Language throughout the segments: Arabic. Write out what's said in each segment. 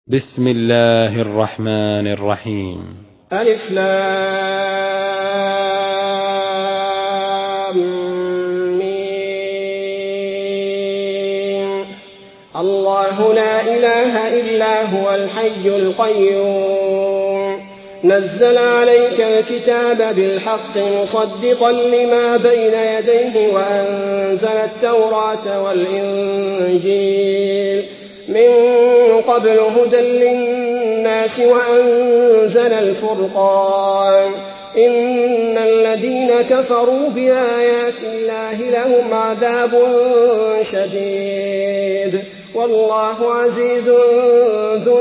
بسم الله الرحمن الرحيم. ألف لام ميم. الله لا إله إلا هو الحي القيوم نزل عليك الكتاب بالحق مصدقا لما بين يديه وأنزل التوراة والإنجيل من قبل هدى للناس وأنزل الفرقان إن الذين كفروا بآيات الله لهم عذاب شديد والله عزيز ذو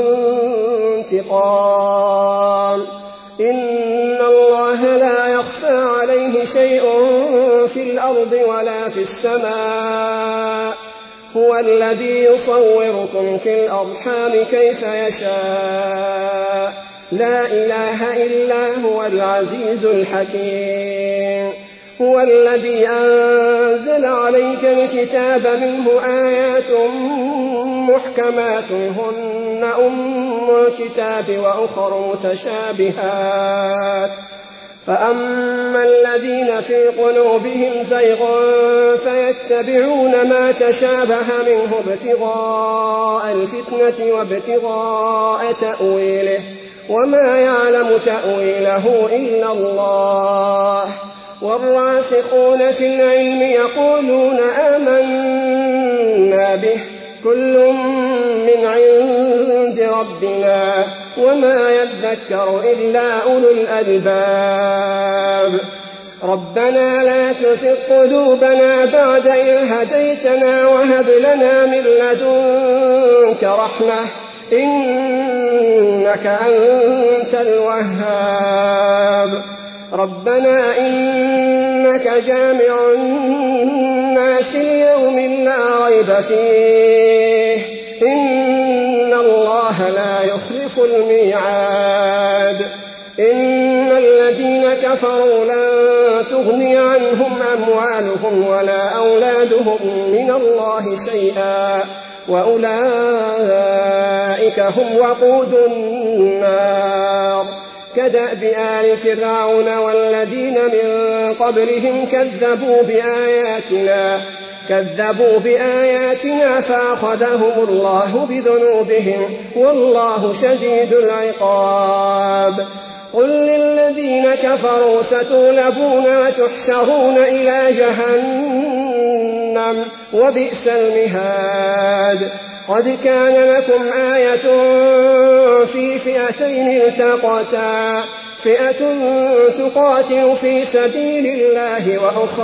انتقام. إن الله لا يخفى عليه شيء في الأرض ولا في السماء هو الذي يصوركم في الأرحام كيف يشاء لا إله إلا هو العزيز الحكيم. هو الذي أنزل عليك الكتاب منه آيات محكمات هن أم الكتاب وأخر متشابهات فأما الذين في قلوبهم زيغ فيتبعون ما تشابه منه ابتغاء الفتنة وابتغاء تأويله وما يعلم تأويله إلا الله. والراسخون في العلم يقولون آمنا به كل من عند ربنا وما يذكر إلا أولو الألباب. ربنا لا تزغ قلوبنا بعد إذ هديتنا وهب لنا من لدنك رحمة إنك أنت الوهاب. ربنا إنك جامع الناس ليوم لا ريب فيه إن الله لا يخلف الميعاد. إن الذين كفروا لن تغني عنهم أموالهم ولا أولادهم من الله شيئا وأولئك هم وقود النار. كدأب آل فرعون والذين من قبلهم كذبوا بآياتنا فأخذهم الله بذنوبهم والله شديد العقاب. قل للذين كفروا ستغلبون وتحشرون إلى جهنم وبئس المهاد. قد كان لكم آية في فئتين التقتا فئة تقاتل في سبيل الله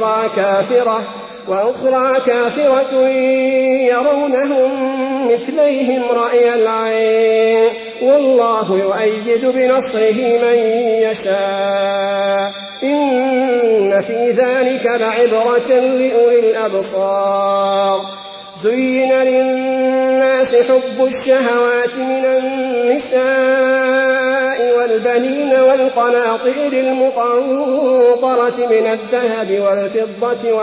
وأخرى كافرة يرونهم مثليهم رأي العين والله يؤيد بنصره من يشاء إن في ذلك لعبرة لأولي الأبصار. زين للناس حب الشهوات من النساء والبنين والقناطير المقنطرة من الذهب والفضة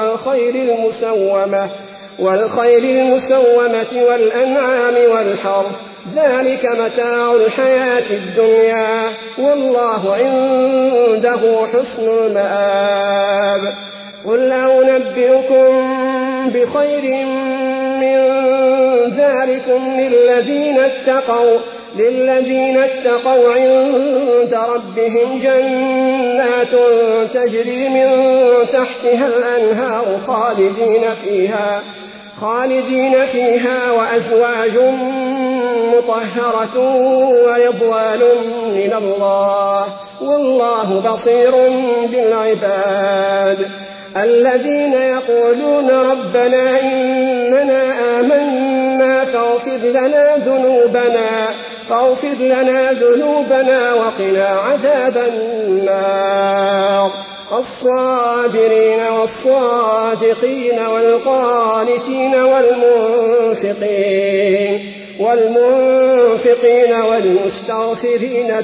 والخيل المسومة والأنعام والحرث ذلك متاع الحياة الدنيا والله عنده حسن المآب. قل أنبئكم بخير من ذلكم للذين اتقوا عند ربهم جنات تجري من تحتها الأنهار خالدين فيها وأزواج مطهرة ورضوان من الله والله بصير بالعباد. الذين يقولون ربنا إننا آمنا فاغفر لنا ذنوبنا وقنا عذاب النار. الصابرين والصادقين والقانتين والمنفقين والمستغفرين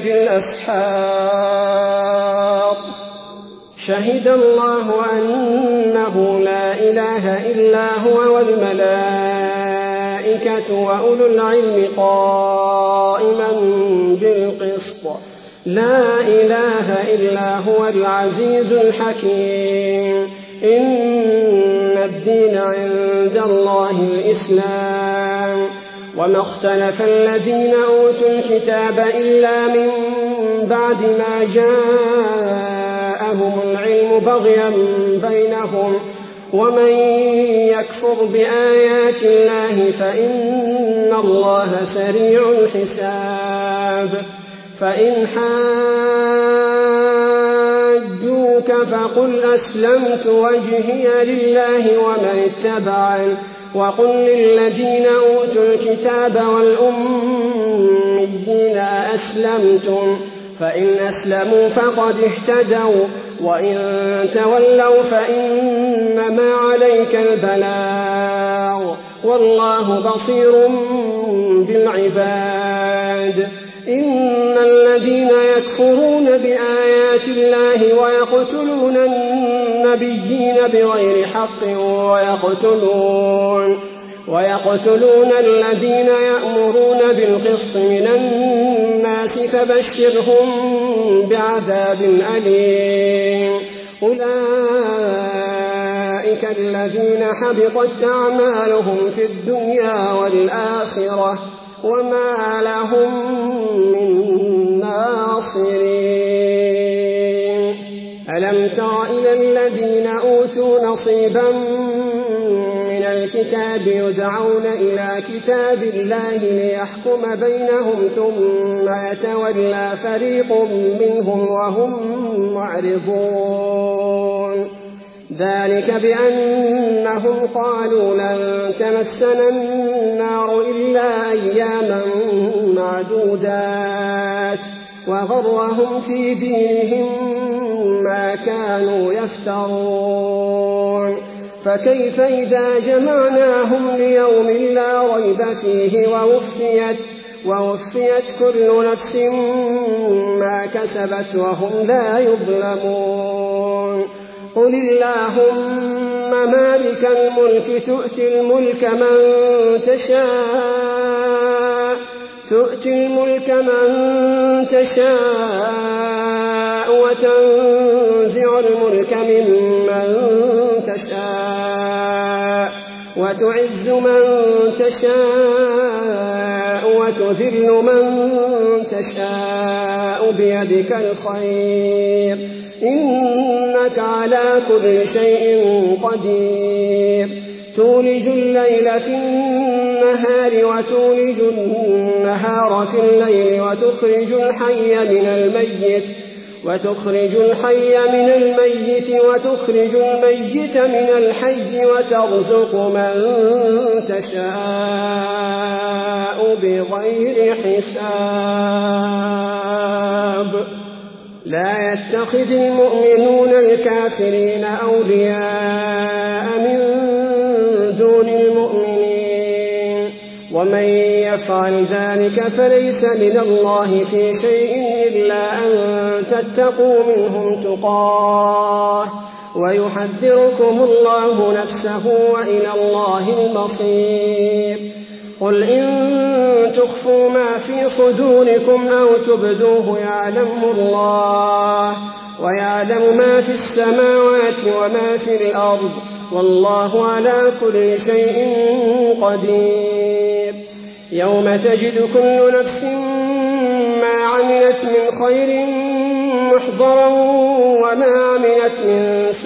بالأسحار. شهد الله أنه لا إله إلا هو والملائكة والملائكة وأولو العلم قائما بالقسط لا إله إلا هو العزيز الحكيم إن الدين عند الله الإسلام وما اختلف الذين أوتوا الكتاب إلا من بعد ما جاءهم العلم بغيا بينهم ومن يكفر بآيات الله فإن الله سريع الحساب فإن حاجوك فقل أسلمت وجهي لله ومن اتبعني وقل للذين أوتوا الكتاب والأميين أأسلمتم فإن أسلموا فقد اهتدوا وإن تولوا فإنما عليك البلاغ والله بصير بالعباد إن الذين يكفرون بآيات الله ويقتلون النبيين بغير حق ويقتلون الذين يأمرون بالقسط من الناس فبشرهم بعذاب أليم أولئك الذين حبطت أعمالهم في الدنيا والآخرة وما لهم من ناصرين ألم تر إلى الذين أوتوا نصيبا من الكتاب يدعون إلى كتاب الله ليحكم بينهم ثم يتولى فريق منهم وهم معرضون ذلك بأنهم قالوا لن تمسنا النار إلا أياما معدودات وغرهم في دينهم ما كانوا يفترون فكيف إذا جمعناهم ليوم لا ريب فيه ووفيت كل نفس ما كسبت وهم لا يظلمون قل اللهم مالك الملك تؤتي الملك من تشاء وتنزع الملك ممن تشاء وتعز من تشاء وتذل من تشاء بيدك الخير إنك على كل شيء قدير تولج الليل في النهار وتولج النهار في الليل وتخرج الحي من الميت وتخرج الميت من الحي وترزق من تشاء بغير حساب لا يتخذ المؤمنون الكافرين أولياء من دون المؤمنين ومن يفعل ذلك فليس من الله في شيء إلا أن تتقوا منهم تقاه ويحذركم الله نفسه وإلى الله المصير قل إن تخفوا ما في صدوركم أو تبدوه يعلمه الله ويعلم ما في السماوات وما في الأرض والله على كل شيء قدير يوم تجد كل نفس ما عملت من خير محضرا وما عملت من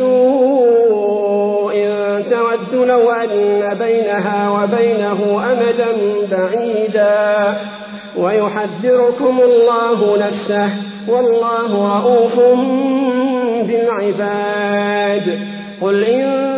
سوء تود لو أن بينها وبينه أمدا بعيدا ويحذركم الله نفسه والله رؤوف بالعباد قل إن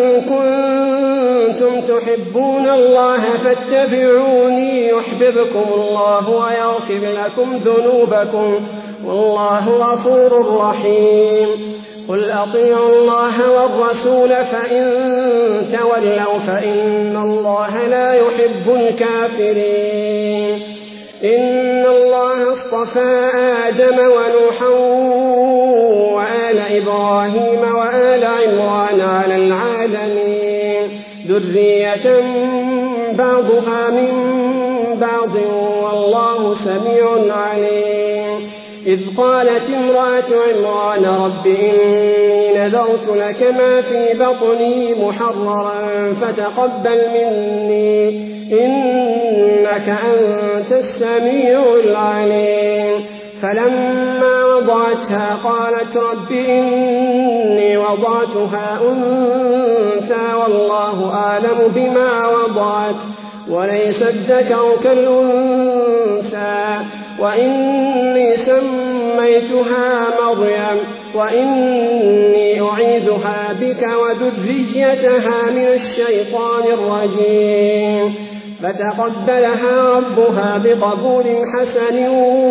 كنتم تحبون الله فاتبعوني يحببكم الله ويغفر لكم ذنوبكم والله غفور رحيم قل أطيعوا الله والرسول فإن تولوا فإن الله لا يحب الكافرين إن الله اصطفى آدم ونوحا وآل إبراهيم وآل عمران على العالمين ذرية بعضها من بعض والله سميع عليم. إذ قالت امرأة عمران رب إني نذرت لك ما في بطني محررا فتقبل مني إنك أنت السميع العليم. فلما وضعتها قالت رب إني وضعتها أنثى والله أعلم بما وضعت وليس الذكر كالأنثى وإني سميتها مريم وإني أعيذها بك وذريتها من الشيطان الرجيم. فتقبلها ربها بقبول حسن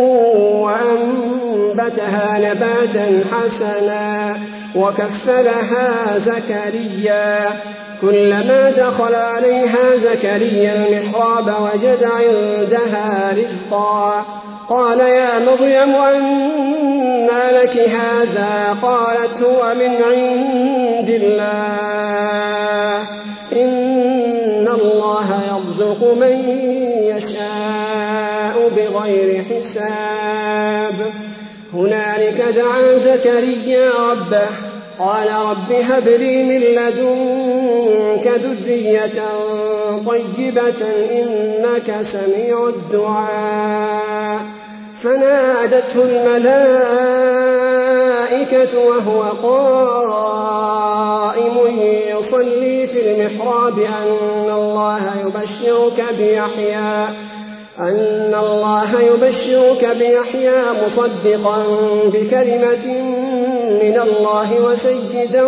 وأنبتها نباتا حسنا وكفلها زكريا. كلما دخل عليها زكريا المحراب وجد عندها رزقا قال يا مريم أنى لك هذا؟ قالت هو من عند الله إن الله يرزق من يشاء بغير حساب. هنالك دعا زكريا ربه قال رب هب لي من لدنك ذرية طيبة إنك سميع الدعاء. فنادته الملائكة وهو قائم يصلي في المحراب أن الله يبشرك بيحيى مصدقا بكلمة من الله وسيدا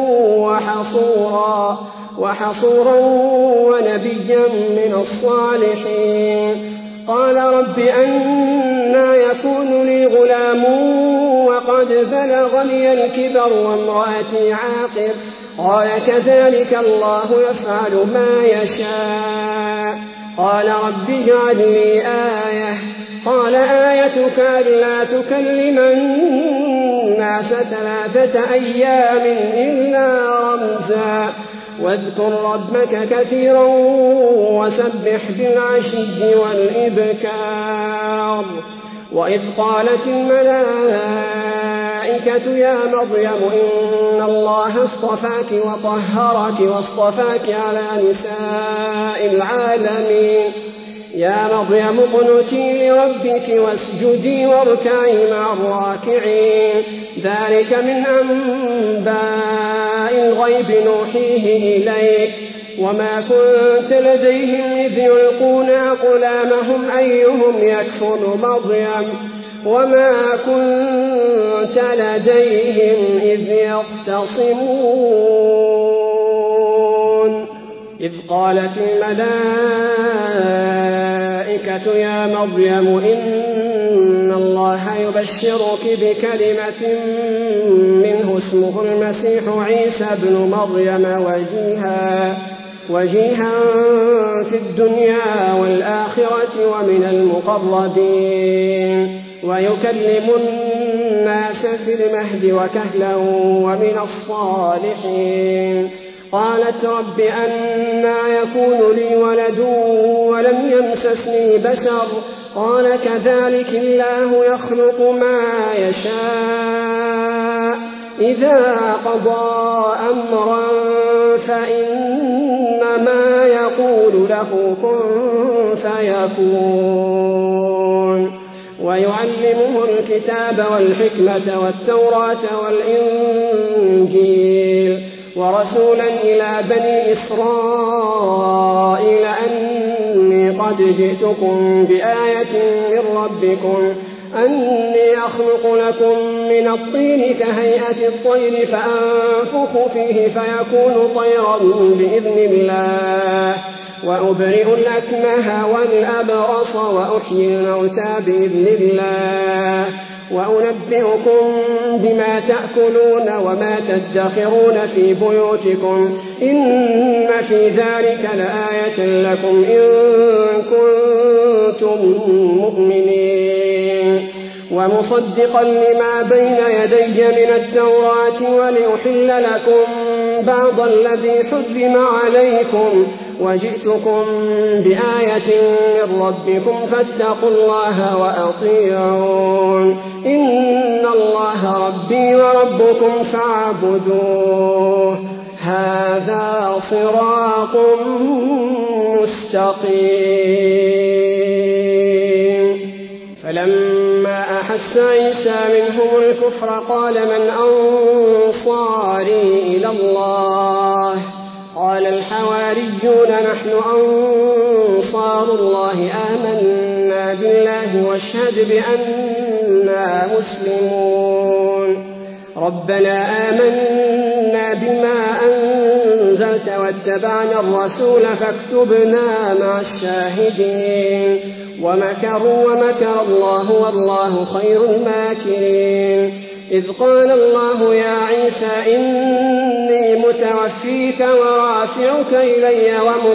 وحصورا ونبيا من الصالحين. قال رب أنى يكون لي غلام وقد بلغني الكبر وامرأتي عاقر؟ قال كذلك الله يفعل ما يشاء. قال رب اجعل لي آية. قال آيتك ألا تكلم الناس 3 أيام إلا رمزا واذكر ربك كثيرا وسبح بالعشي والإبكار. وإذ قالت الملائكة يا مريم إن الله اصطفاك وطهرك واصطفاك على نساء العالمين. يا مريم اقنتي لربك واسجدي واركعي مع الراكعين. ذلك من أنباء الغيب نوحيه إليك وما كنت لديهم إذ يلقون أقلامهم أيهم يكفل مريم وما كنت لديهم إذ يختصمون. إذ قالت الملائكة يا مريم إن الله يبشرك بكلمة منه اسمه المسيح عيسى ابن مريم وجيها في الدنيا والآخرة ومن المقربين ويكلم الناس في المهد وكهلا ومن الصالحين. قالت رب أنى يكون لي ولد ولم يمسسني بشر؟ قال كذلك الله يخلق ما يشاء إذا قضى أمرا فإنما يقول له كن فيكون. ويعلمه الكتاب والحكمة والتوراة والإنجيل ورسولا إلى بني إسرائيل أني قد جئتكم بآية من ربكم أني أخلق لكم من الطين كهيئة الطير فأنفخ فيه فيكون طيرا بإذن الله وأبرئ الأكمه والأبرص وأحيي الموتى بإذن الله وأنبئكم بما تأكلون وما تدخرون في بيوتكم إن في ذلك لآية لكم إن كنتم مؤمنين. ومصدقا لما بين يدي من التوراة ولأحل لكم بعض الذي حرم عليكم وجئتكم بآية من ربكم فاتقوا الله وأطيعون إن الله ربي وربكم فاعبدوه هذا صراط مستقيم. فلما أحس عيسى منهم الكفر قال من أنصاري إلى الله قال الحواريون نحن أنصار الله آمنا بالله واشهد بأننا مسلمون ربنا آمنا بما أنزلت واتبعنا الرسول فاكتبنا مع الشاهدين ومكروا ومكر الله والله خير الماكرين. إذ قال الله يا عيسى إني متوفيك ورافعك إلي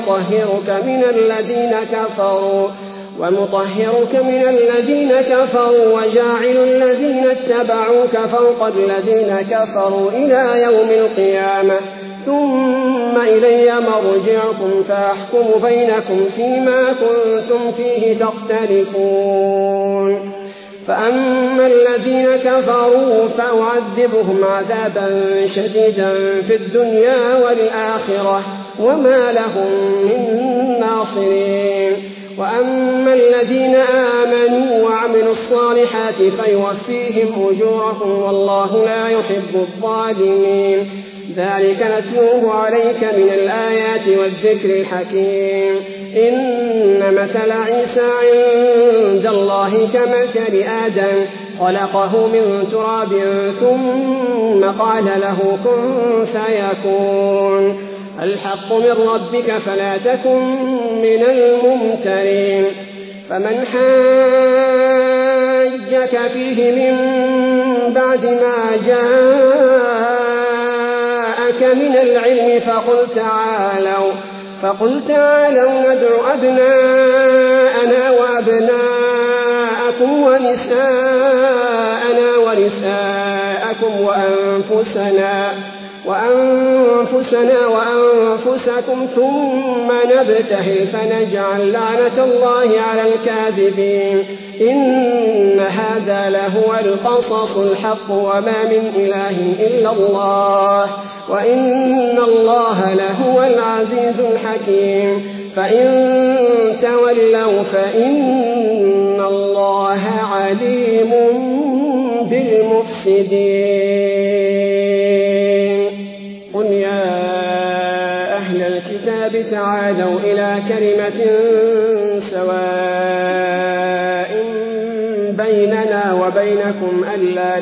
ومطهرك من الذين كفروا وجاعل الذين اتبعوك فوق الذين كفروا إلى يوم القيامة ثم إلي مرجعكم فأحكم بينكم فيما كنتم فيه تختلفون. فأما الذين كفروا فأعذبهم عذابا شديدا في الدنيا والآخرة وما لهم من ناصرين. وأما الذين آمنوا وعملوا الصالحات فيوفيهم أجورهم والله لا يحب الظالمين. ذلك نتلوه عليك من الآيات والذكر الحكيم. إن مثل عيسى عند الله كمثل آدم خلقه من تراب ثم قال له كن فيكون الحق من ربك فلا تكن من الممترين. فمن حاجك فيه من بعد ما جاءك من العلم فقل تعالوا ندع أبناءنا وأبناءكم ونساءنا ونساءكم وأنفسنا وأنفسكم ثم نبتهل فنجعل لعنة الله على الكاذبين. إن هذا لهو القصص الحق وما من إله إلا الله وإن الله لهو العزيز الحكيم. فإن تولوا فإن الله عليم بالمفسدين. قل يا أهل الكتاب تعالوا إلى كلمة سواء بيننا وبينكم ألا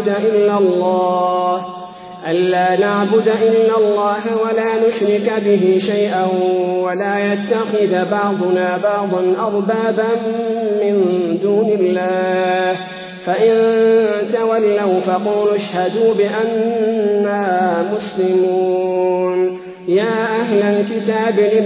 نعبد إلا الله ولا نشرك به شيئا ولا يتخذ بعضنا بعضا أربابا من دون الله. فإن تولوا فقولوا اشهدوا بأننا مسلمون. يا أهل الكتاب لم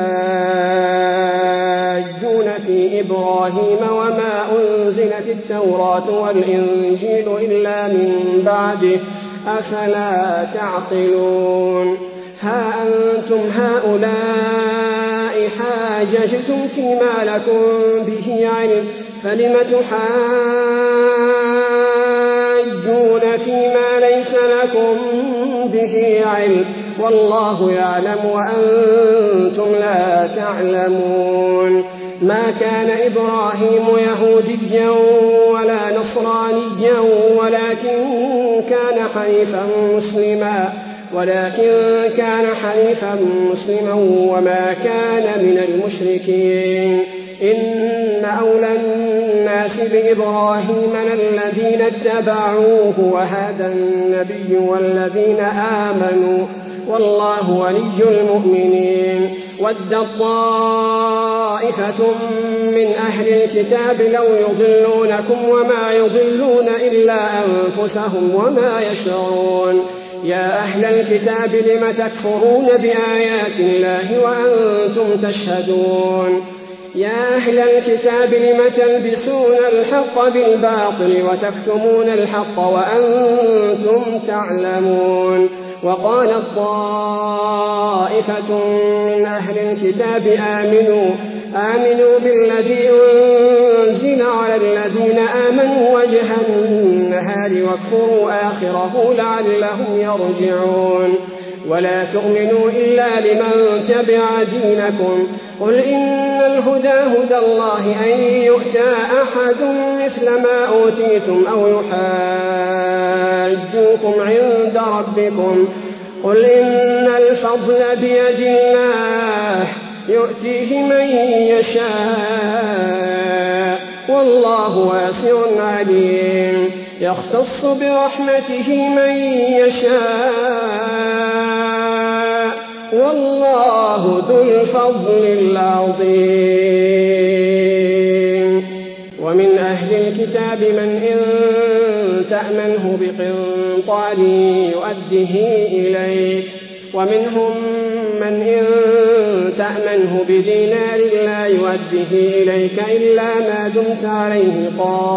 تحاجون في إبراهيم وما أنزلت التوراة والإنجيل إلا من بعده أفلا تعقلون. ها أنتم هؤلاء حاججتم فيما لكم به علم فلم تحاجون فيما ليس لكم به علم والله يعلم وأنتم لا تعلمون. ما كان إبراهيم يهوديا ولا نصرانيا ولكن كان حنيفا مسلما وما كان من المشركين. إن أولى الناس بإبراهيم الذين اتبعوه وهذا النبي والذين آمنوا والله ولي المؤمنين. ودت طائفة من أهل الكتاب لو يضلونكم وما يضلون إلا أنفسهم وما يشعرون. يا أهل الكتاب لم تكفرون بآيات الله وأنتم تشهدون. يا أهل الكتاب لم تلبسون الحق بالباطل وتكتمون الحق وأنتم تعلمون. وقالت طائفة من أهل الكتاب آمنوا بالذي أنزل على الذين آمنوا وجه النهار واكفروا آخره لعلهم يرجعون ولا تؤمنوا إلا لمن تبع دينكم قل إن الهدى هدى الله أن يؤتى أحد مثل ما أوتيتم أو يحاجوكم عند ربكم قل إن الفضل بيد الله يؤتيه من يشاء والله واسع عليم يختص برحمته من يشاء والله ذو الفضل العظيم ومن أهل الكتاب من إن تأمنه بقنطار يؤده إليك ومنهم من إن تأمنه بدينار لا يؤده إليك إلا ما دمت عليه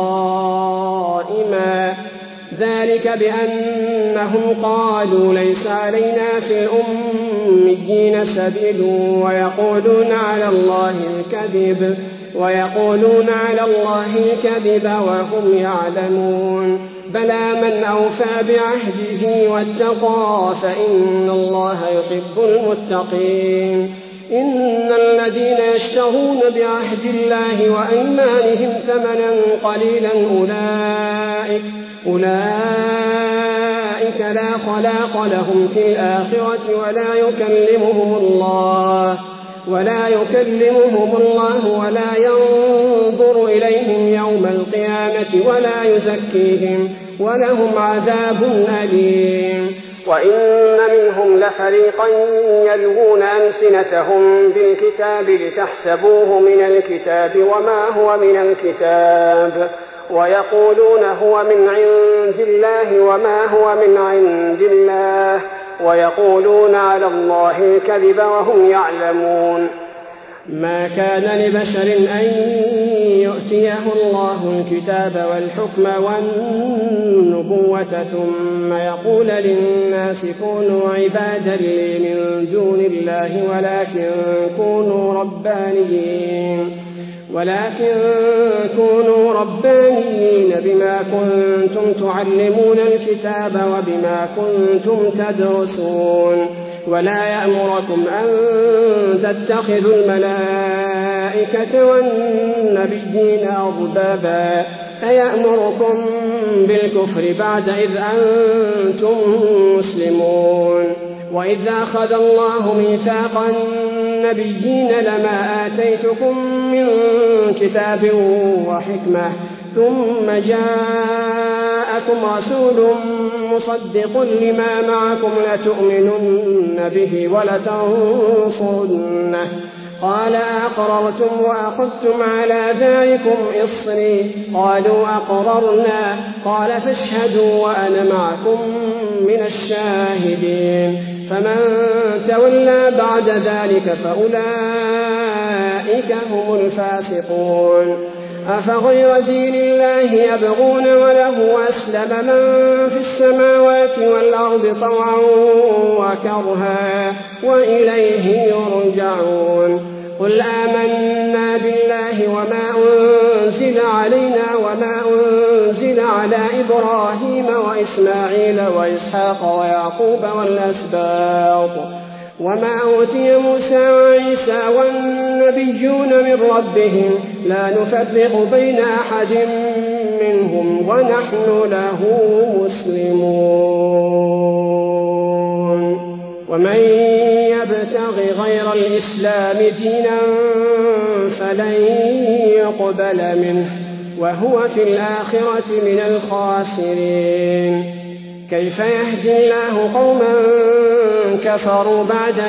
قائما ذلك بأنهم قالوا ليس علينا في الأميين سبيل ويقولون على الله الكذب وهم يعلمون بلى من أوفى بعهده واتقى فإن الله يحب المتقين إن الذين يشترون بعهد الله وأيمانهم ثمنا قليلا أولئك لا خلاق لهم في الآخرة ولا يكلمهم الله ولا ينظر إليهم يوم القيامة ولا يزكيهم ولهم عذاب أليم وإن منهم لفريقا يلوون ألسنتهم بالكتاب لتحسبوه من الكتاب وما هو من الكتاب ويقولون هو من عند الله وما هو من عند الله ويقولون على الله الكذب وهم يعلمون ما كان لبشر أن يؤتيه الله الكتاب والحكم والنبوة ثم يقول للناس كونوا عبادا لي من دون الله ولكن كونوا ربانيين بما كنتم تعلمون الكتاب وبما كنتم تدرسون ولا يأمركم أن تتخذوا الملائكة والنبيين أربابا أيأمركم بالكفر بعد إذ أنتم مسلمون وإذ أخذ الله ميثاق النبيين لما آتيتكم من كتاب وحكمة ثم جاءكم رسول مصدق لما معكم لتؤمنن به ولتنصرنه قال أقررتم وأخذتم على ذلكم إصري قالوا أقررنا قال فاشهدوا وأنا معكم من الشاهدين فمن تولى بعد ذلك فأولئك هم الفاسقون أفغير دين الله يبغون وله أسلم من في السماوات والأرض طوعا وكرها وإليه يرجعون قل آمنا بالله وما أنزل علينا وما أنزل على إبراهيم وإسماعيل وإسحاق ويعقوب والأسباط وما أوتي موسى وعيسى والنبيون من ربهم لا نفرق بين أحد منهم ونحن له مسلمون ومن يبتغ غير الإسلام دينا فلن يقبل منه وهو في الآخرة من الخاسرين كيف يهدي الله قوما كفروا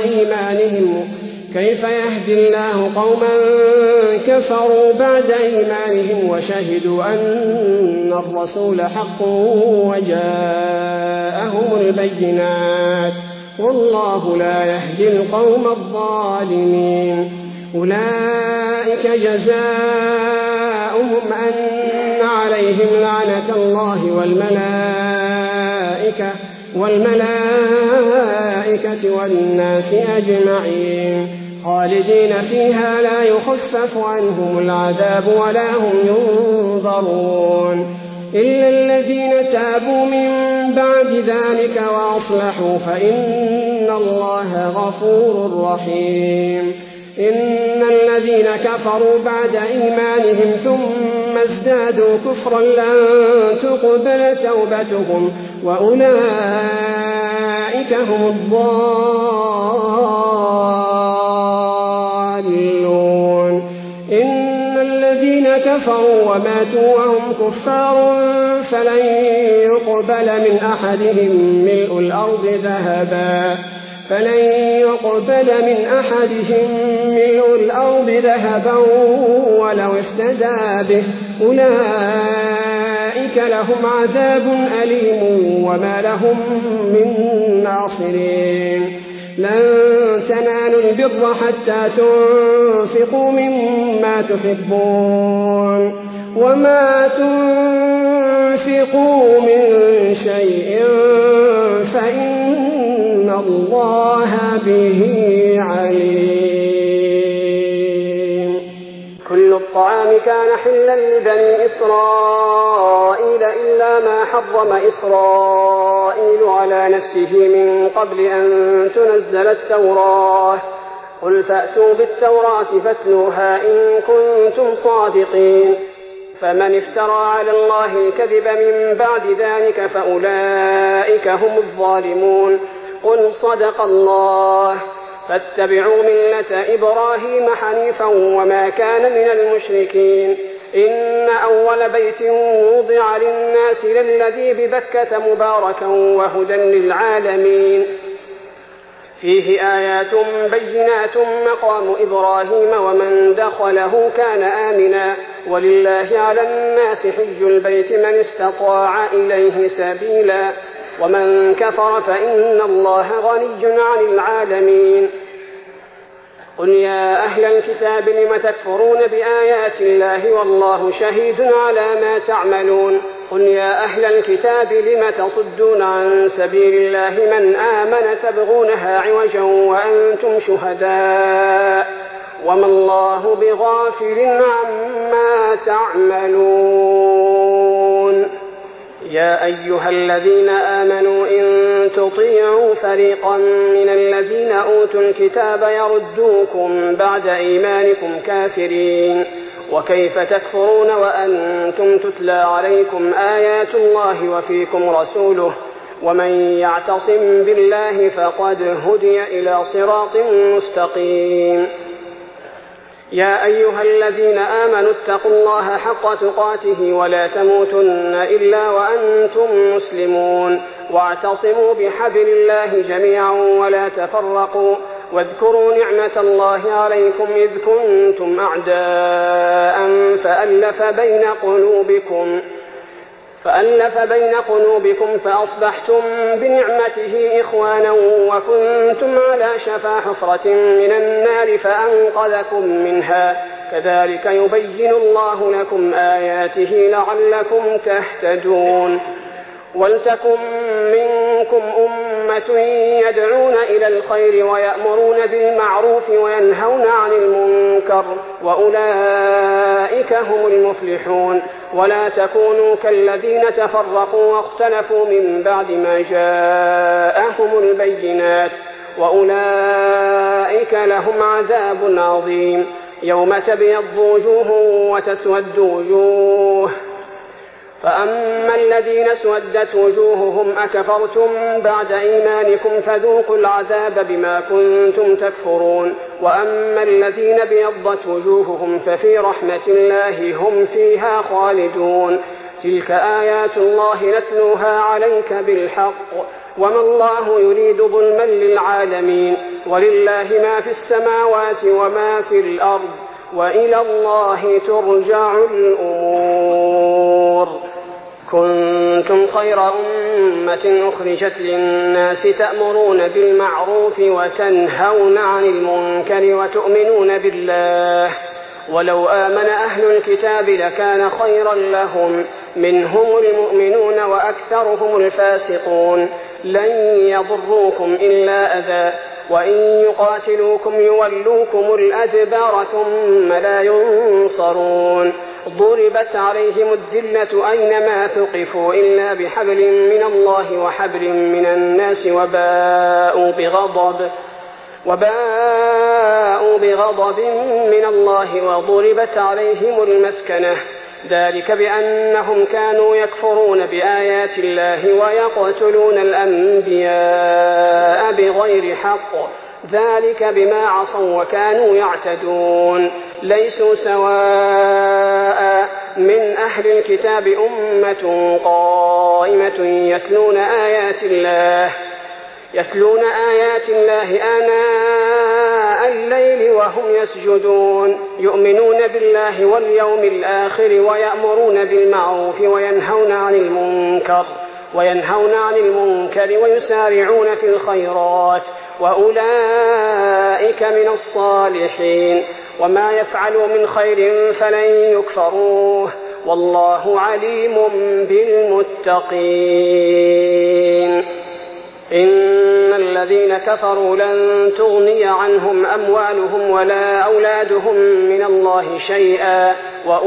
بعد إيمانهم وشهدوا أن الرسول حق وجاءهم البينات والله لا يهدي القوم الظالمين أولئك جزاؤهم أن عليهم لعنة الله والملائكة الملائكة والناس أجمعين خالدين فيها لا يخفف عنهم العذاب ولا هم ينظرون إلا الذين تابوا من بعد ذلك وأصلحوا فإن الله غفور رحيم إن الذين كفروا بعد إيمانهم ثم ازدادوا كفرا لن تقبل توبتهم وأولئك هم الضالون إن الذين كفروا وماتوا وهم كفار فلن يقبل من أحدهم ملء الأرض ذهبا ولو افتدى به أولئك لهم عذاب أليم وما لهم من ناصرين لن تنالوا البر حتى تنفقوا مما تحبون وما تنفقوا من شيء فإن الله به عليم كل الطعام كان حلا لبني إسرائيل إلا ما حرم إسرائيل على نفسه من قبل أن تنزل التوراة قل فأتوا بالتوراة فاتلوها إن كنتم صادقين فمن افترى على الله الكذب من بعد ذلك فأولئك هم الظالمون قل صدق الله فاتبعوا ملة إبراهيم حنيفا وما كان من المشركين إن أول بيت وضع للناس للذي ببكة مباركا وهدى للعالمين فيه آيات بينات مقام إبراهيم ومن دخله كان آمنا ولله على الناس حج البيت من استطاع إليه سبيلا ومن كفر فإن الله غني عن العالمين قل يا أهل الكتاب لم تكفرون بآيات الله والله شهيد على ما تعملون قل يا أهل الكتاب لم تصدون عن سبيل الله من آمن تبغونها عوجا وأنتم شهداء وما الله بغافل عما تعملون يا أيها الذين آمنوا إن تطيعوا فريقا من الذين أوتوا الكتاب يردوكم بعد إيمانكم كافرين وكيف تكفرون وأنتم تتلى عليكم آيات الله وفيكم رسوله ومن يعتصم بالله فقد هدي إلى صراط مستقيم يا أيها الذين آمنوا اتقوا الله حق تقاته ولا تموتن إلا وأنتم مسلمون واعتصموا بحبل الله جميعا ولا تفرقوا واذكروا نعمة الله عليكم إذ كنتم أعداء فألف بين قلوبكم فأصبحتم بنعمته إخوانا وكنتم على شفا حفرة من النار فأنقذكم منها كذلك يبين الله لكم آياته لعلكم تهتدون ولتكن منكم أمة يدعون إلى الخير ويأمرون بالمعروف وينهون عن المنكر وأولئك هم المفلحون ولا تكونوا كالذين تفرقوا واختلفوا من بعد ما جاءهم البينات وأولئك لهم عذاب عظيم يوم تبيض وجوه وتسود وجوه فأما الذين سودت وجوههم أكفرتم بعد إيمانكم فذوقوا العذاب بما كنتم تكفرون وأما الذين بيضت وجوههم ففي رحمة الله هم فيها خالدون تلك آيات الله نتلوها عليك بالحق وما الله يريد ظلما للعالمين ولله ما في السماوات وما في الأرض وإلى الله ترجع الأمور كنتم خير أمة أخرجت للناس تأمرون بالمعروف وتنهون عن المنكر وتؤمنون بالله ولو آمن أهل الكتاب لكان خيرا لهم منهم المؤمنون وأكثرهم الفاسقون لن يضروكم إلا أذى وإن يقاتلوكم يولوكم الأدبار ثم لا ينصرون ضربت عليهم الذلة أينما ثقفوا إلا بحبل من الله وحبل من الناس وباءوا بغضب من الله وضربت عليهم المسكنة ذلك بأنهم كانوا يكفرون بآيات الله ويقتلون الأنبياء بغير حق ذلك بما عصوا وكانوا يعتدون ليسوا سواء من أهل الكتاب أمة قائمة يتلون آيات الله آناء الليل وهم يسجدون يؤمنون بالله واليوم الآخر ويأمرون بالمعروف وينهون عن المنكر ويسارعون في الخيرات وأولئك من الصالحين وما يفعلوا من خير فلن يكفروه والله عليم بالمتقين إن الذين كفروا لن تغني عنهم أموالهم ولا أولادهم من الله شيئا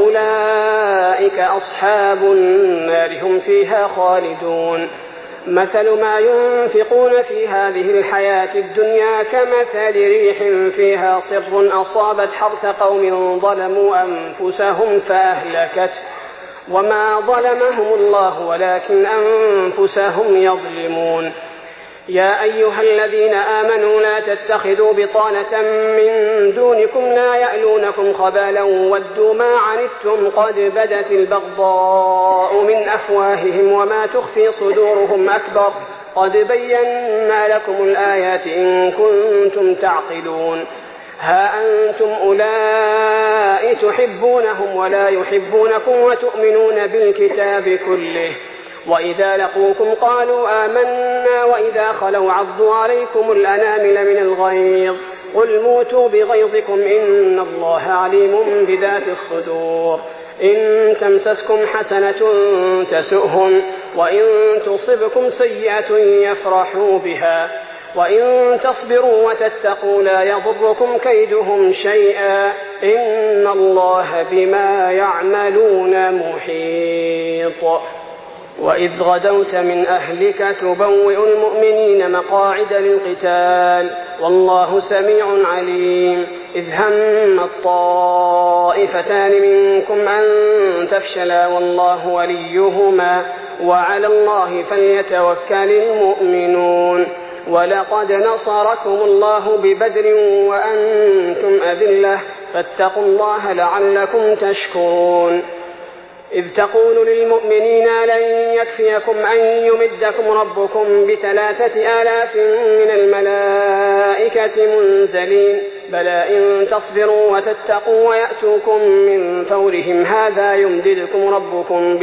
وأولئك أصحاب النار هم فيها خالدون مثل ما ينفقون في هذه الحياة الدنيا كمثل ريح فيها صر أصابت حرث قوم ظلموا أنفسهم فأهلكته وما ظلمهم الله ولكن أنفسهم يظلمون يا أيها الذين آمنوا لا تتخذوا بطانة من دونكم لا يألونكم خبالا ودوا ما عنتم قد بدت البغضاء من أفواههم وما تخفي صدورهم أكبر قد بينا لكم الآيات إن كنتم تعقلون ها أنتم أولئك تحبونهم ولا يحبونكم وتؤمنون بالكتاب كله وإذا لقوكم قالوا آمنا وإذا خلوا عضوا عليكم الأنامل من الغيظ قل موتوا بغيظكم إن الله عليم بذات الصدور إن تمسسكم حسنة تسؤهم وإن تصبكم سيئة يفرحوا بها وإن تصبروا وتتقوا لا يضركم كيدهم شيئا إن الله بما يعملون محيط وإذ غدوت من أهلك تبوئ المؤمنين مقاعد للقتال والله سميع عليم إذ هم الطائفتان منكم أن تفشلا والله وليهما وعلى الله فليتوكل المؤمنون ولقد نصركم الله ببدر وأنتم أذلة فاتقوا الله لعلكم تشكرون إذ تقول للمؤمنين لن يكفيكم أن يمدكم ربكم ب3,000 من الملائكة منزلين بلى إن تصبروا وتتقوا ويأتوكم من فورهم هذا يمددكم ربكم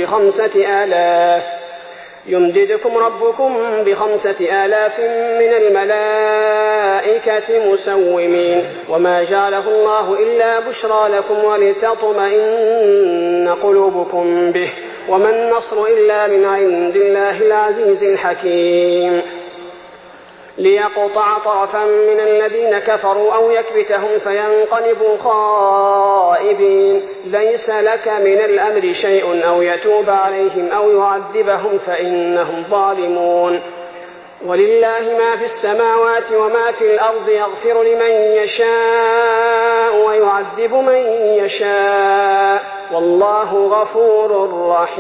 ب5,000 من الملائكة مسومين وما جعله الله إلا بشرى لكم ولتطمئن قلوبكم به وما النصر إلا من عند الله العزيز الحكيم ليقطع طرفا من الذين كفروا أو يكبتهم فينقلبوا خائبين ليس لك من الأمر شيء أو يتوب عليهم أو يعذبهم فإنهم ظالمون ولله ما في السماوات وما في الأرض يغفر لمن يشاء ويعذب من يشاء والله غفور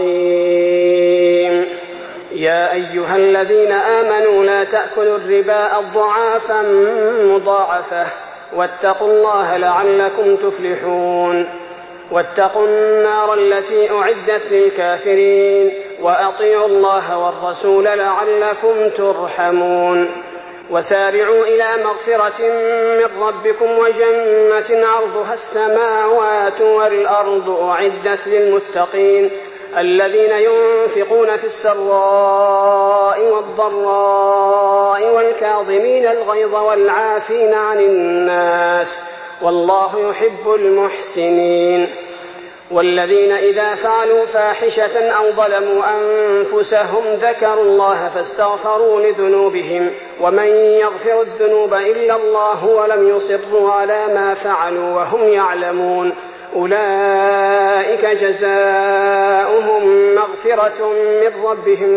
رحيم يا أيها الذين آمنوا لا تأكلوا الربا أضعافا مضاعفة واتقوا الله لعلكم تفلحون واتقوا النار التي أعدت للكافرين وأطيعوا الله والرسول لعلكم ترحمون وسارعوا إلى مغفرة من ربكم وجنة عرضها السماوات والأرض أعدت للمتقين الذين ينفقون في السراء والضراء والكاظمين الغيظ والعافين عن الناس والله يحب المحسنين والذين إذا فعلوا فاحشة أو ظلموا أنفسهم ذكروا الله فاستغفروا لذنوبهم ومن يغفر الذنوب إلا الله ولم يصروا على ما فعلوا وهم يعلمون أولئك جزاؤهم مغفرة من ربهم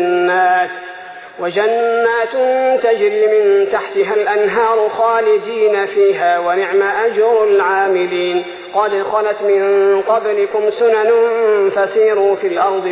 وجنات تجري من تحتها الأنهار خالدين فيها ونعم أجر العاملين قد خلت من قبلكم سنن فسيروا في الأرض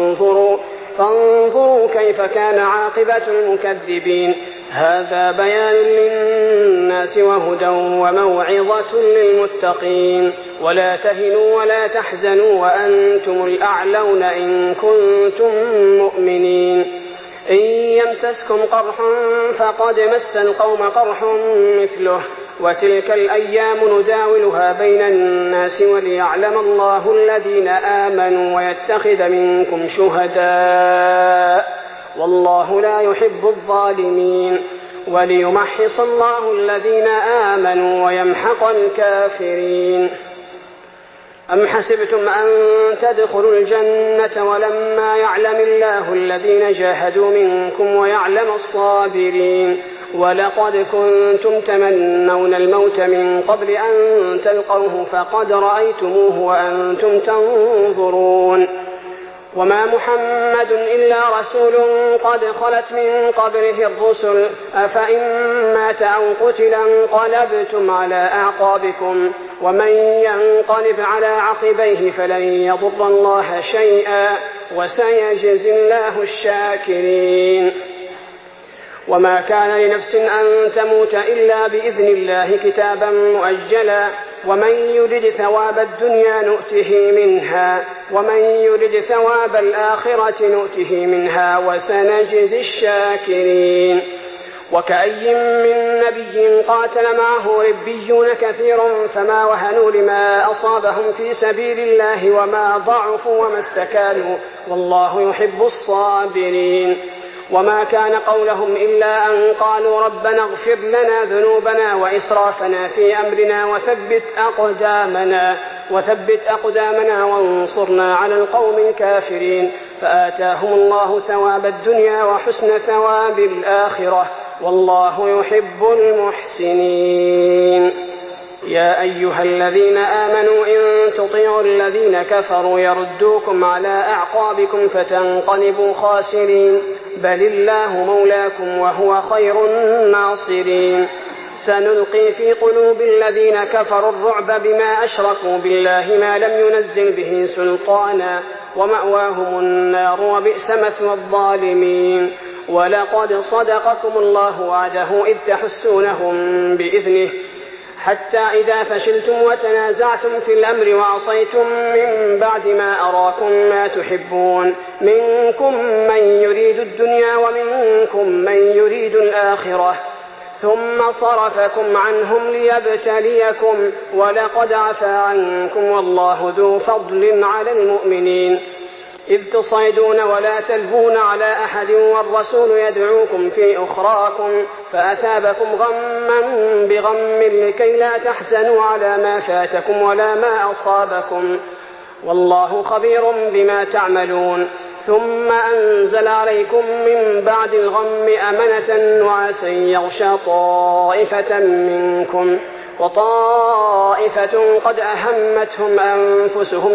فانظروا كيف كان عاقبة المكذبين هذا بيان للناس وهدى وموعظة للمتقين ولا تهنوا ولا تحزنوا وأنتم الأعلون إن كنتم مؤمنين إن يمسسكم قرح فقد مس القوم قرح مثله وتلك الأيام نداولها بين الناس وليعلم الله الذين آمنوا ويتخذ منكم شهداء والله لا يحب الظالمين وليمحص الله الذين آمنوا ويمحق الكافرين أم حسبتم أن تدخلوا الجنة ولما يعلم الله الذين جاهدوا منكم ويعلم الصابرين ولقد كنتم تمنون الموت من قبل أن تلقوه فقد رأيتموه وأنتم تنظرون وما محمد إلا رسول قد خلت من قبله الرسل أفإن مات أو قتل انقلبتم على أعقابكم ومن ينقلب على عقبيه فلن يضر الله شيئا وسيجزي الله الشاكرين وما كان لنفس أن تموت إلا بإذن الله كتابا مؤجلا ومن يرد ثواب الدنيا نؤته منها ومن يرد ثواب الآخرة نؤته منها وسنجزي الشاكرين وكأي من نبي قاتل معه ربيون كثير فما وهنوا لما أصابهم في سبيل الله وما ضعفوا وما استكانوا والله يحب الصابرين وما كان قولهم إلا أن قالوا ربنا اغفر لنا ذنوبنا وإسرافنا في أمرنا وثبت أقدامنا وانصرنا على القوم الكافرين فآتاهم الله ثواب الدنيا وحسن ثواب الآخرة والله يحب المحسنين يا أيها الذين آمنوا إن تطيعوا الذين كفروا يردوكم على أعقابكم فتنقلبوا خاسرين بل الله مولاكم وهو خير الناصرين سنلقي في قلوب الذين كفروا الرعب بما أشركوا بالله ما لم ينزل به سلطانا ومأواهم النار وبئس مثوى الظالمين ولقد صدقكم الله وعده إذ تحسونهم بإذنه حتى إذا فشلتم وتنازعتم في الأمر وعصيتم من بعد ما أراكم ما تحبون منكم من يريد الدنيا ومنكم من يريد الآخرة ثم صرفكم عنهم ليبتليكم ولقد عفا عنكم والله ذو فضل على المؤمنين إذ تصعدون ولا تلهون على أحد والرسول يدعوكم في أخراكم فأثابكم غما بغم لكي لا تحزنوا على ما فاتكم ولا ما أصابكم والله خبير بما تعملون ثم أنزل عليكم من بعد الغم أمنة نعاسا يغشى طائفة منكم وطائفة قد أهمتهم أنفسهم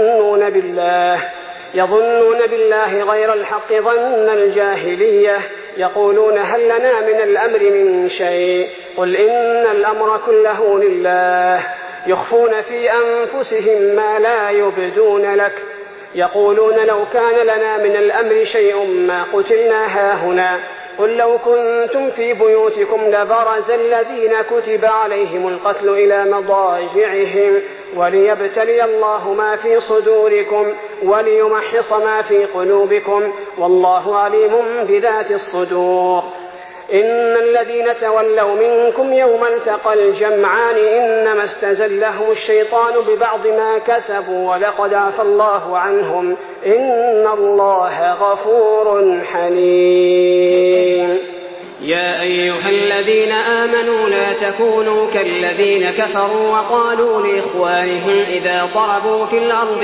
يظنون بالله غير الحق ظن الجاهلية يقولون هل لنا من الأمر من شيء قل إن الأمر كله لله يخفون في أنفسهم ما لا يبدون لك يقولون لو كان لنا من الأمر شيء ما قتلنا هاهنا قل لو كنتم في بيوتكم لبرز الذين كتب عليهم القتل إلى مضاجعهم وليبتلي الله ما في صدوركم وليمحص ما في قلوبكم والله عليم بذات الصدور إن الذين تولوا منكم يوم التقى الجمعان إنما استزلهم الشيطان ببعض ما كسبوا ولقد عفى الله عنهم إن الله غفور حليم يا أيها الذين آمنوا لا تكونوا كالذين كفروا وقالوا لإخوانهم إذا ضربوا في الأرض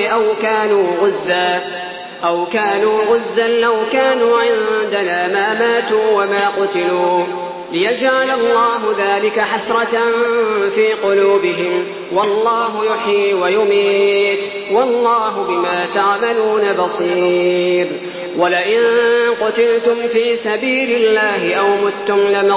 أو كانوا غزا لو كانوا عندنا ما ماتوا وما قتلوا ليجعل الله ذلك حسرة في قلوبهم والله يحيي ويميت والله بما تعملون بصير. ولئن قتلتم في سبيل الله أو متم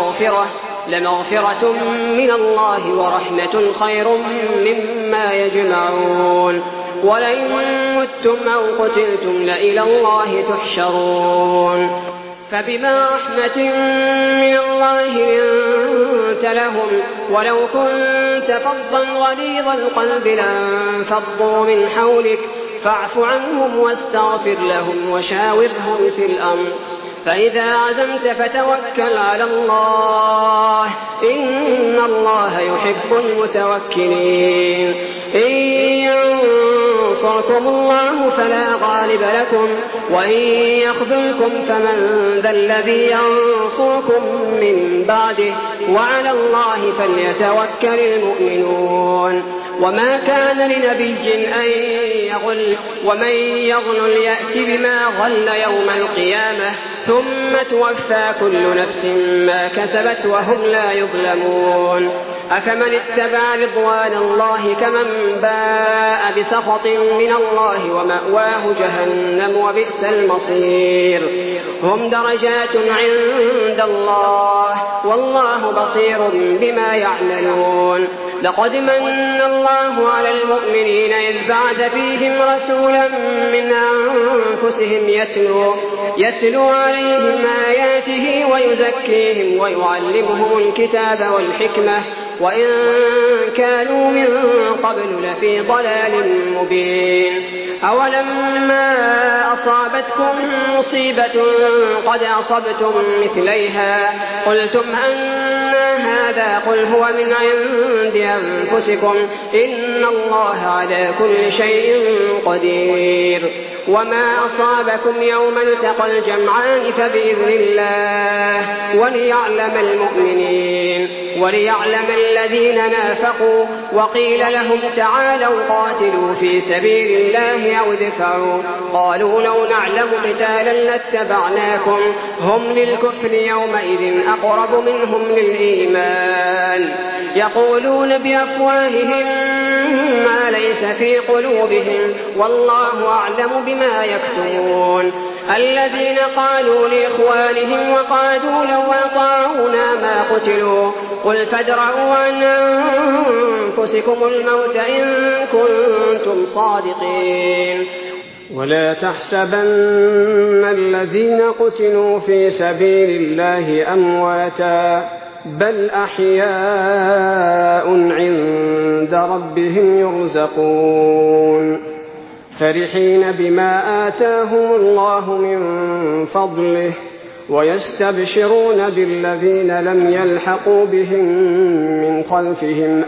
لمغفرة من الله ورحمة خير مما يجمعون. ولئن متم أو قتلتم لإلى الله تحشرون. فبما رحمة من الله لنت لهم ولو كنت فظا غليظ القلب لانفضوا من حولك فاعف عنهم واستغفر لهم وشاورهم في الأمر فإذا عزمت فتوكل على الله إن الله يحب المتوكلين. إن ينصركم الله فلا غالب لكم وإن يخذلكم فمن ذا الذي ينصركم من بعده وعلى الله فليتوكل المؤمنون. وما كان لنبي أن يغل ومن يغل يأت بما غل يوم القيامة ثم توفى كل نفس ما كسبت وهم لا يظلمون. أفمن اتبع رضوان الله كمن باء بسخط من الله ومأواه جهنم وبئس المصير. هم درجات عند الله والله بصير بما يعملون. لقد من الله على المؤمنين إذ بعث فيهم رسولا من أنفسهم يتلو عليهم آياته ويزكيهم ويعلمهم الكتاب والحكمة وإن كانوا من قبل لفي ضلال مبين. أولما أصابتكم مصيبة قد أصبتم مثليها قلتم أن هذا قل هو من عند أنفسكم إن الله على كل شيء قدير. وما أصابكم يوم التقى الجمعان فبإذن الله وليعلم الذين نافقوا وقيل لهم تعالوا قاتلوا في سبيل الله أو ادفعوا قالوا لو نعلم قتالا لاتبعناكم هم للكفر يومئذ أقرب منهم للإيمان يقولون بأفواههم ما ليس في قلوبهم والله أعلم بما يكتمون. الذين قالوا لإخوانهم وقالوا لو أطاعونا ما قتلوا قل فادرءوا عن أنفسكم الموت إن كنتم صادقين. ولا تحسبن الذين قتلوا في سبيل الله أمواتا بل أحياء عند ربهم يرزقون فرحين بما آتاهم الله من فضله ويستبشرون بالذين لم يلحقوا بهم من خلفهم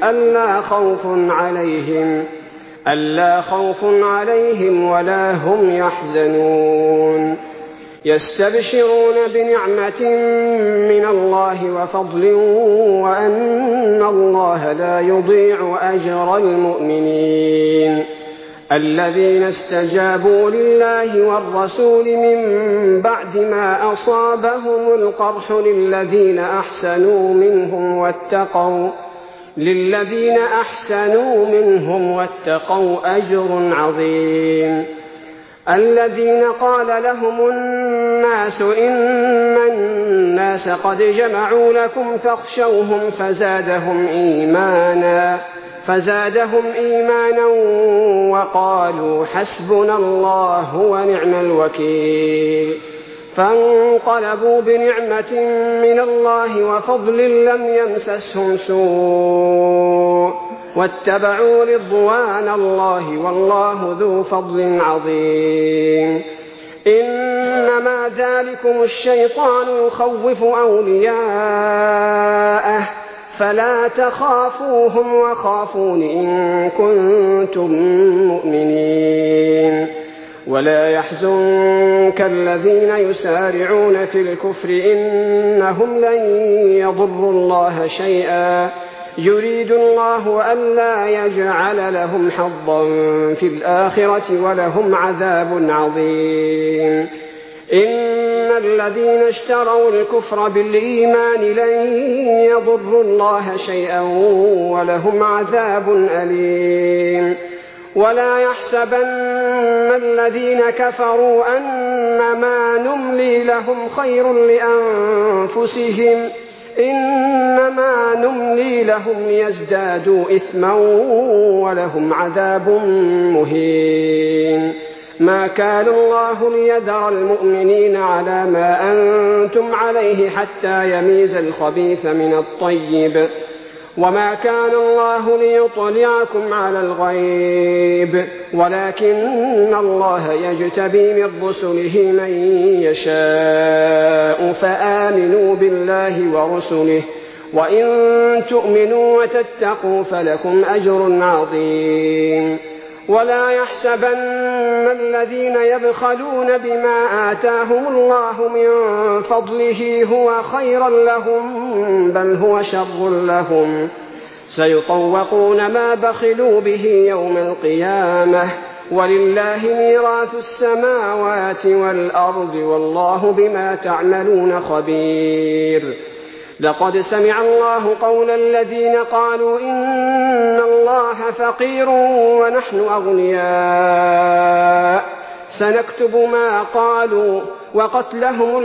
ألا خوف عليهم ولا هم يحزنون يستبشرون بنعمة من الله وفضل وأن الله لا يضيع أجر المؤمنين الذين استجابوا لله والرسول من بعد ما أصابهم القرح للذين أحسنوا منهم واتقوا أجر عظيم. الذين قال لهم الناس إن الناس قد جمعوا لكم فاخشوهم فزادهم إيمانا وقالوا حسبنا الله ونعم الوكيل فانقلبوا بنعمة من الله وفضل لم يمسسهم سوء واتبعوا رضوان الله والله ذو فضل عظيم. إنما ذلكم الشيطان يخوف أولياءه فلا تخافوهم وخافون إن كنتم مؤمنين. ولا يحزنك الذين يسارعون في الكفر إنهم لن يضروا الله شيئا يريد الله ألا يجعل لهم حظا في الآخرة ولهم عذاب عظيم إن الذين اشتروا الكفر بالإيمان لن يضروا الله شيئا ولهم عذاب أليم ولا يحسبن الذين كفروا أنما نملي لهم خير لأنفسهم إنما نملي لهم ليزدادوا إثما ولهم عذاب مهين ما كان الله ليذر المؤمنين على ما أنتم عليه حتى يميز الخبيث من الطيب وما كان الله ليطلعكم على الغيب ولكن الله يجتبي من رسله من يشاء فآمنوا بالله ورسله وإن تؤمنوا وتتقوا فلكم أجر عظيم ولا يحسبن الذين يبخلون بما آتاهم الله من فضله هو خيرا لهم بل هو شر لهم سيطوقون ما بخلوا به يوم القيامة ولله ميراث السماوات والأرض والله بما تعملون خبير لقد سمع الله قول الذين قالوا إن الله فقير ونحن أغنياء سنكتب ما قالوا وقتلهم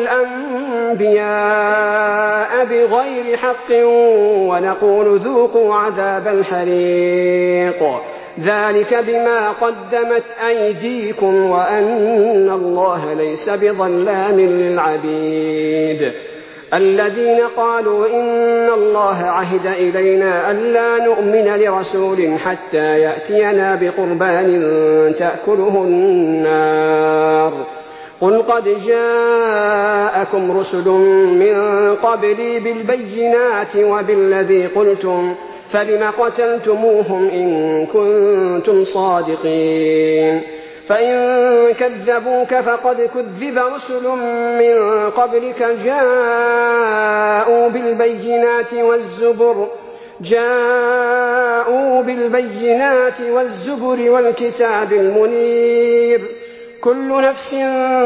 الأنبياء بغير حق ونقول ذوقوا عذاب الحريق ذلك بما قدمت أيديكم وأن الله ليس بظلام للعبيد الذين قالوا إن الله عهد إلينا ألا نؤمن لرسول حتى يأتينا بقربان تأكله النار قل قد جاءكم رسل من قبلي بالبينات وبالذي قلتم فلم قتلتموهم إن كنتم صادقين فإن كذبوك فقد كذب رسل من قبلك جاءوا بالبينات والزبر والكتاب المنير كل نفس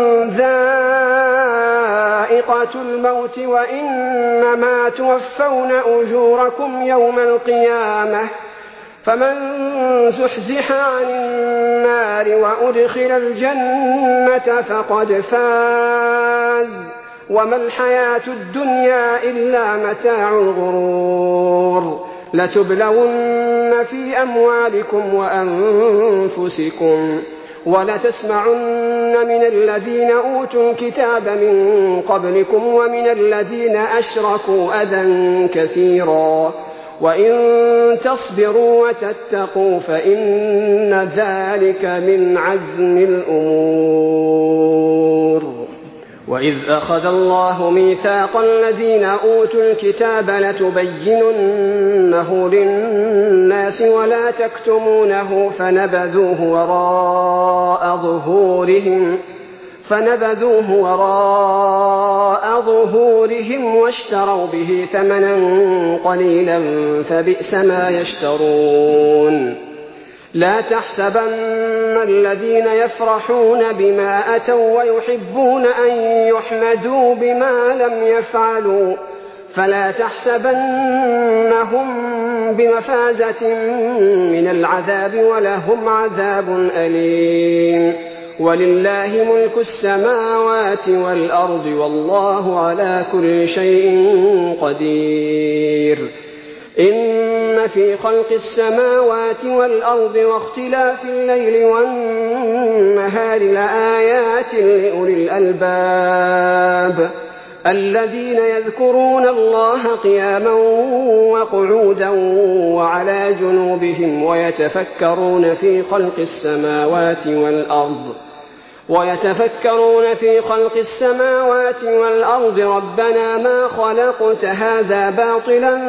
ذائقة الموت وإنما توفون أجوركم يوم القيامة فمن زحزح عن النار وأدخل الجنة فقد فاز وما الحياة الدنيا إلا متاع الغرور لتبلون في أموالكم وأنفسكم ولتسمعن من الذين أوتوا الكتاب من قبلكم ومن الذين أشركوا أذى كثيرا وإن تصبروا وتتقوا فإن ذلك من عزم الأمور وإذ أخذ الله ميثاق الذين أوتوا الكتاب لتبيننه للناس ولا تكتمونه فنبذوه وراء ظهورهم واشتروا به ثمنا قليلا فبئس ما يشترون لا تحسبن الذين يفرحون بما أتوا ويحبون أن يحمدوا بما لم يفعلوا فلا تحسبنهم بمفازة من العذاب ولهم عذاب أليم ولله ملك السماوات والأرض والله على كل شيء قدير إن في خلق السماوات والأرض واختلاف الليل والنهار لآيات لأولي الألباب الذين يذكرون الله قياما وقعودا وعلى جنوبهم ويتفكرون في خلق السماوات والأرض ربنا ما خلقت هذا باطلا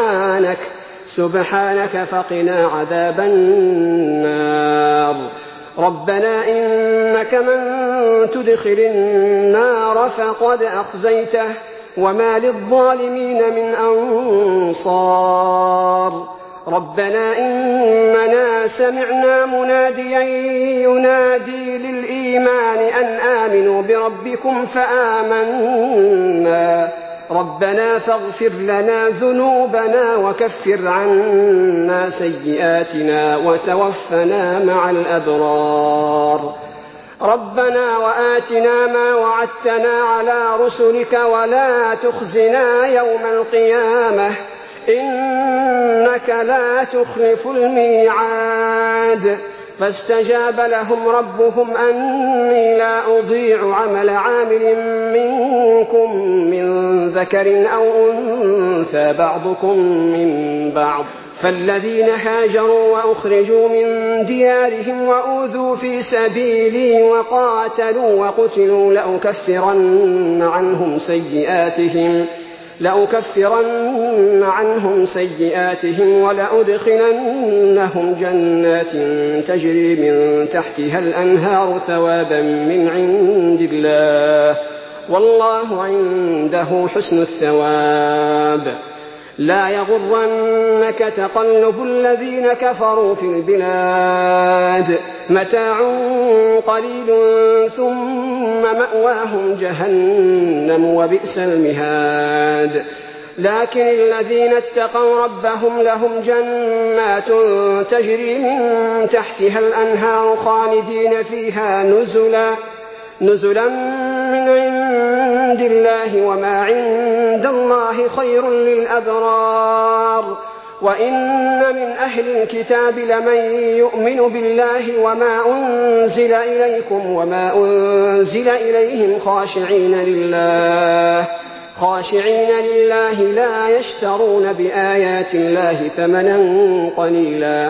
سبحانك فقنا عذاب النار ربنا إنك من تدخل النار فقد أخزيته وما للظالمين من أنصار ربنا إننا سمعنا مناديا ينادي للإيمان أن آمنوا بربكم فآمنا ربنا فاغفر لنا ذنوبنا وكفر عنا سيئاتنا وتوفنا مع الأبرار ربنا وآتنا ما وعدتنا على رسلك ولا تخزنا يوم القيامة إنك لا تخلف الميعاد فاستجاب لهم ربهم أني لا أضيع عمل عامل منكم من ذكر أو أنثى بعضكم من بعض فالذين هاجروا وأخرجوا من ديارهم وأوذوا في سبيلي وقاتلوا وقتلوا لأكفرن عنهم سيئاتهم ولأدخلنهم جنات تجري من تحتها الأنهار ثوابا من عند الله والله عنده حسن الثواب لا يغرنك تقلب الذين كفروا في البلاد متاع قليل ثم مأواهم جهنم وبئس المهاد لكن الذين اتقوا ربهم لهم جنات تجري من تحتها الأنهار خالدين فيها نزلا من عند الله وما عند الله خير للأبرار وإن من أهل الكتاب لمن يؤمن بالله وما أنزل إليكم وما أنزل إليهم خاشعين لله لا يشترون بآيات الله ثمنا قليلا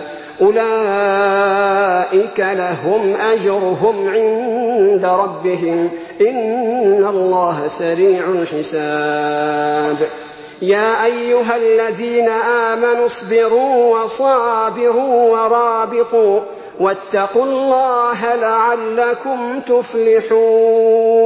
أولئك لهم أجرهم عند ربهم إن الله سريع الحساب يا أيها الذين آمنوا اصبروا وصابروا ورابطوا واتقوا الله لعلكم تفلحون